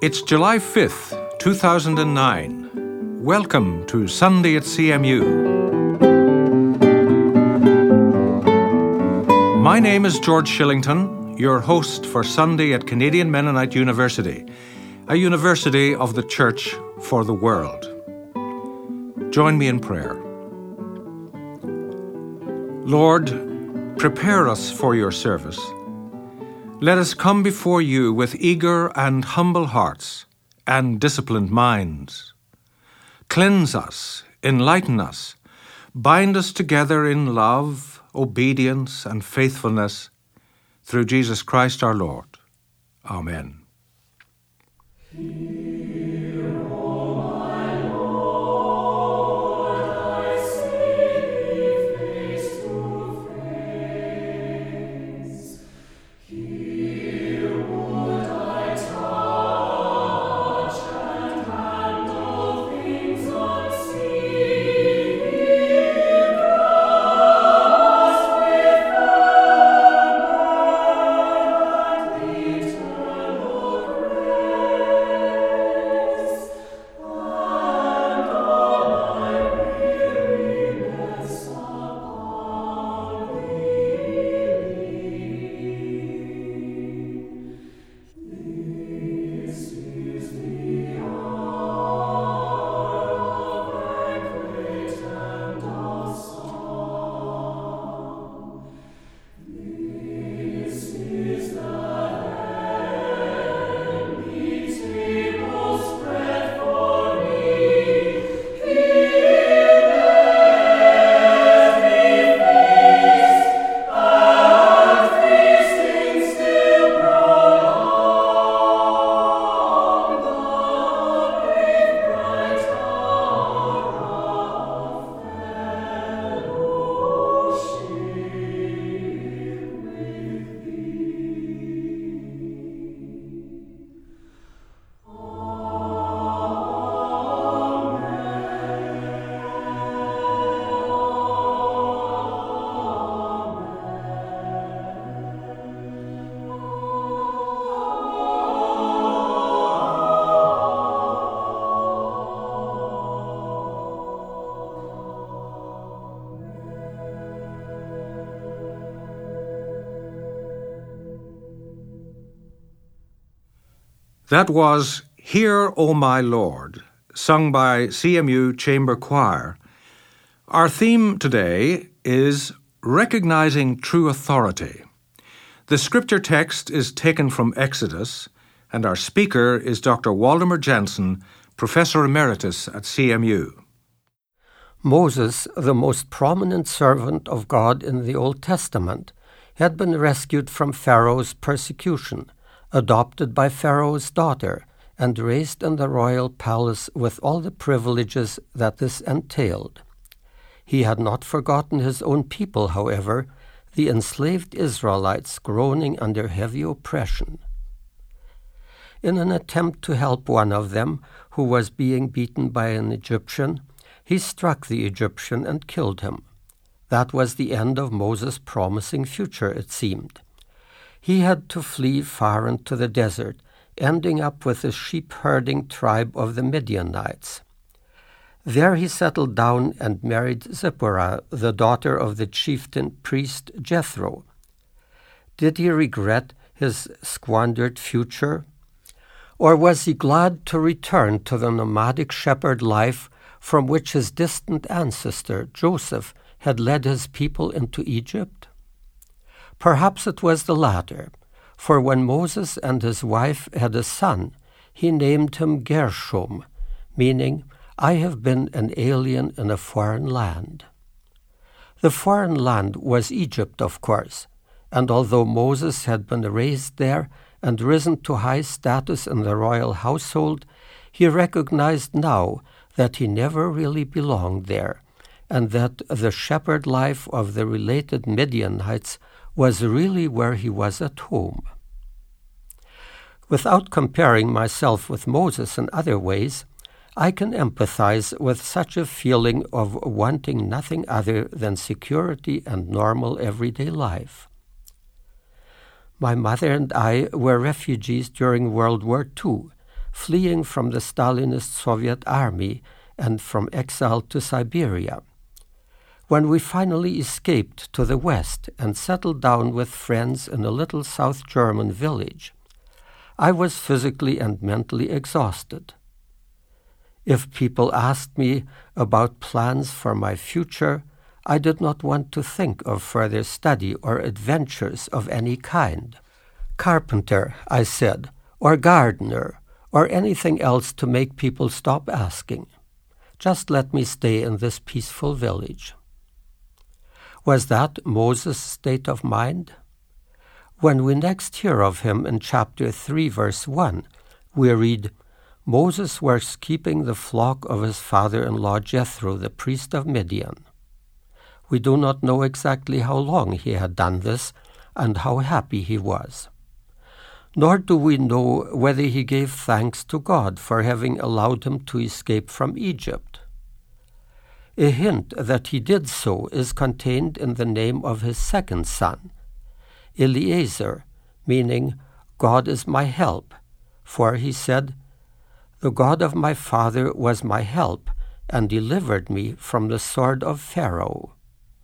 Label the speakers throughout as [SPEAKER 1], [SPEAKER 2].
[SPEAKER 1] It's July 5th, 2009. Welcome to Sunday at CMU. My name is George Shillington, your host for Sunday at Canadian Mennonite University, a university of the Church for the world. Join me in prayer. Lord, prepare us for your service. Let us come before you with eager and humble hearts and disciplined minds. Cleanse us, enlighten us, bind us together in love, obedience, and faithfulness through Jesus Christ our Lord. Amen. That was Hear, O My Lord, sung by CMU Chamber Choir. Our theme today is Recognizing True Authority. The scripture text is taken from Exodus, and our speaker is Dr. Waldemar Jansen, Professor Emeritus at CMU.
[SPEAKER 2] Moses, the most prominent servant of God in the Old Testament, had been rescued from Pharaoh's persecution, adopted by Pharaoh's daughter, and raised in the royal palace with all the privileges that this entailed. He had not forgotten his own people, however, the enslaved Israelites groaning under heavy oppression. In an attempt to help one of them, who was being beaten by an Egyptian, he struck the Egyptian and killed him. That was the end of Moses' promising future, it seemed. He had to flee far into the desert, ending up with the sheep-herding tribe of the Midianites. There he settled down and married Zipporah, the daughter of the chieftain priest Jethro. Did he regret his squandered future? Or was he glad to return to the nomadic shepherd life from which his distant ancestor, Joseph, had led his people into Egypt? Perhaps it was the latter, for when Moses and his wife had a son, he named him Gershom, meaning, I have been an alien in a foreign land. The foreign land was Egypt, of course, and although Moses had been raised there and risen to high status in the royal household, he recognized now that he never really belonged there, and that the shepherd life of the related Midianites was really where he was at home. Without comparing myself with Moses in other ways, I can empathize with such a feeling of wanting nothing other than security and normal everyday life. My mother and I were refugees during World War II, fleeing from the Stalinist Soviet army and from exile to Siberia. When we finally escaped to the west and settled down with friends in a little South German village, I was physically and mentally exhausted. If people asked me about plans for my future, I did not want to think of further study or adventures of any kind. Carpenter, I said, or gardener, or anything else to make people stop asking. Just let me stay in this peaceful village. Was that Moses' state of mind? When we next hear of him in chapter 3, verse 1, we read, Moses was keeping the flock of his father-in-law Jethro, the priest of Midian. We do not know exactly how long he had done this and how happy he was. Nor do we know whether he gave thanks to God for having allowed him to escape from Egypt. A hint that he did so is contained in the name of his second son, Eliezer, meaning, God is my help, for he said, the God of my father was my help and delivered me from the sword of Pharaoh.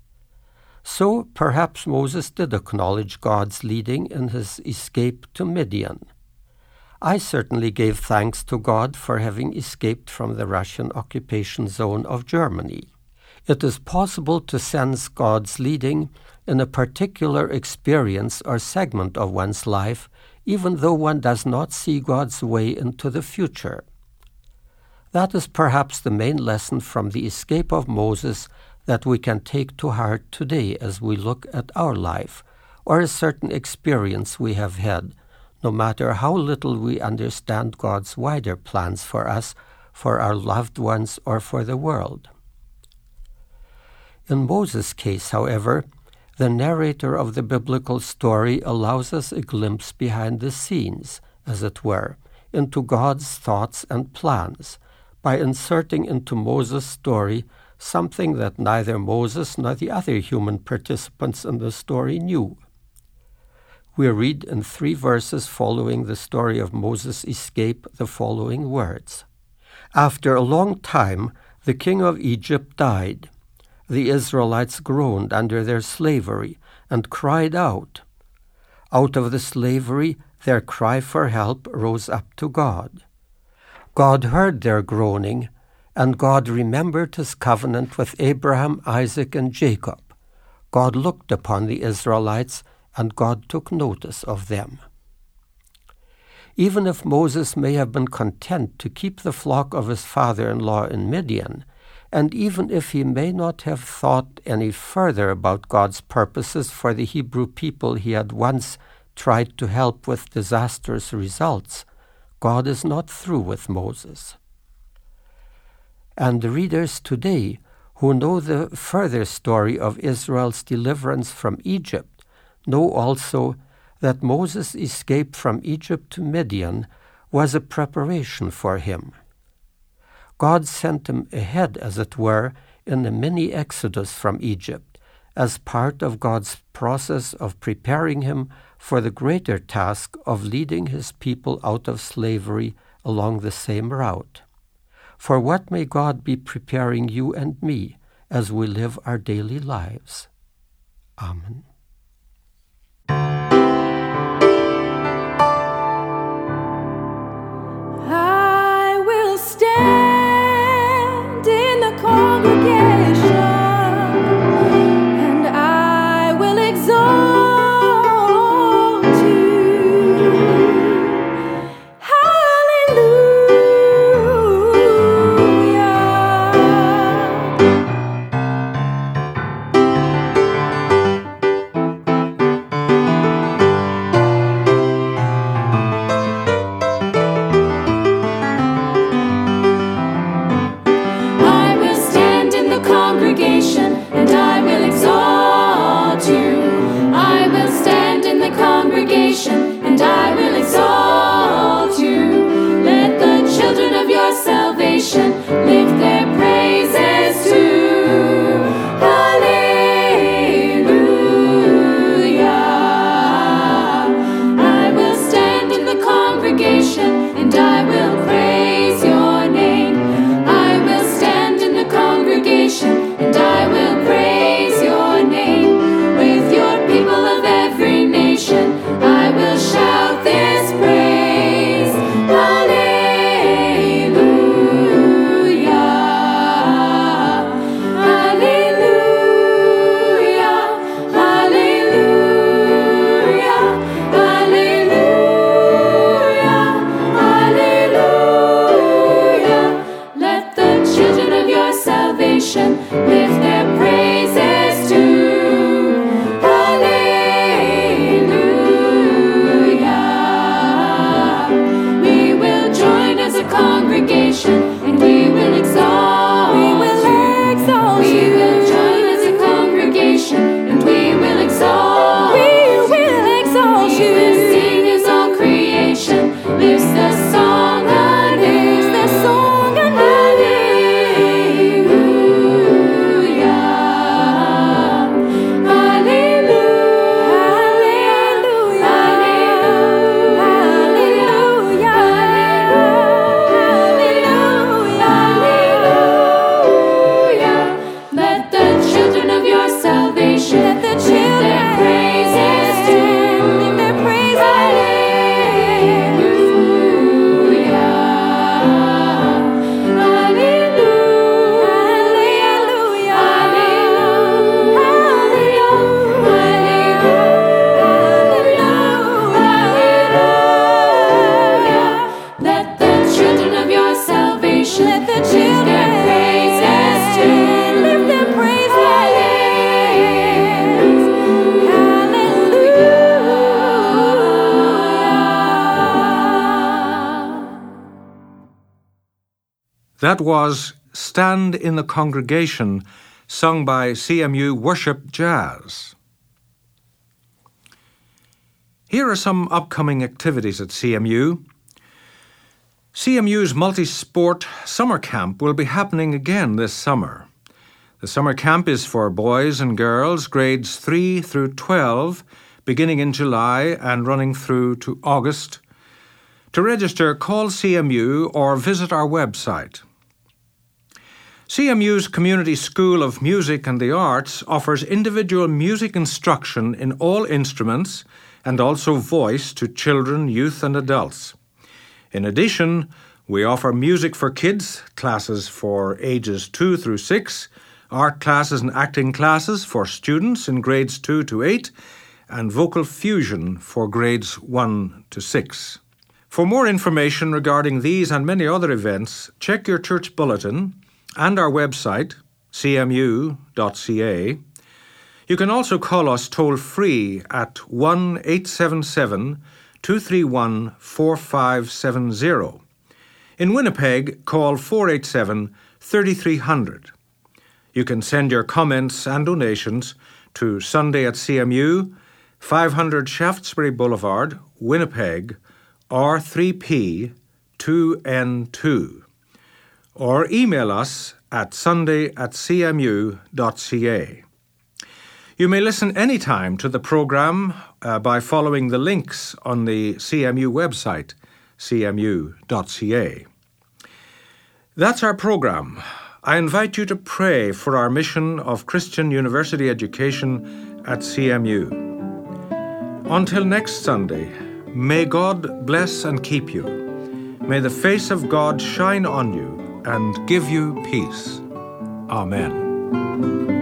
[SPEAKER 2] So perhaps Moses did acknowledge God's leading in his escape to Midian. I certainly gave thanks to God for having escaped from the Russian occupation zone of Germany. It is possible to sense God's leading in a particular experience or segment of one's life, even though one does not see God's way into the future. That is perhaps the main lesson from the escape of Moses that we can take to heart today as we look at our life, or a certain experience we have had, no matter how little we understand God's wider plans for us, for our loved ones, or for the world. In Moses' case, however, the narrator of the biblical story allows us a glimpse behind the scenes, as it were, into God's thoughts and plans, by inserting into Moses' story something that neither Moses nor the other human participants in the story knew. We read in 3 verses following the story of Moses' escape the following words. After a long time, the king of Egypt died. The Israelites groaned under their slavery and cried out. Out of the slavery, their cry for help rose up to God. God heard their groaning, and God remembered his covenant with Abraham, Isaac, and Jacob. God looked upon the Israelites, and God took notice of them. Even if Moses may have been content to keep the flock of his father-in-law in Midian, and even if he may not have thought any further about God's purposes for the Hebrew people he had once tried to help with disastrous results, God is not through with Moses. And the readers today, who know the further story of Israel's deliverance from Egypt, know also that Moses' escape from Egypt to Midian was a preparation for him. God sent him ahead, as it were, in a mini-exodus from Egypt, as part of God's process of preparing him for the greater task of leading his people out of slavery along the same route. For what may God be preparing you and me as we live our daily lives? Amen.
[SPEAKER 3] I will stand in the congregation, and I will exalt you. Hallelujah.
[SPEAKER 1] That was Stand in the Congregation, sung by CMU Worship Jazz. Here are some upcoming activities at CMU. CMU's multi-sport summer camp will be happening again this summer. The summer camp is for boys and girls, grades 3 through 12, beginning in July and running through to August. To register, call CMU or visit our website. CMU's Community School of Music and the Arts offers individual music instruction in all instruments and also voice to children, youth and adults. In addition, we offer music for kids, classes for ages 2 through 6, art classes and acting classes for students in grades 2 to 8, and vocal fusion for grades 1 to 6. For more information regarding these and many other events, check your church bulletin and our website, cmu.ca. You can also call us toll-free at 1-877-231-4570. In Winnipeg, call 487-3300. You can send your comments and donations to Sunday at CMU, 500 Shaftesbury Boulevard, Winnipeg, R3P 2N2. Or email us at sunday@cmu.ca. You may listen anytime to the program by following the links on the CMU website, cmu.ca. That's our program. I invite you to pray for our mission of Christian University education at CMU. Until next Sunday, may God bless and keep you. May the face of God shine on you and give you peace. Amen.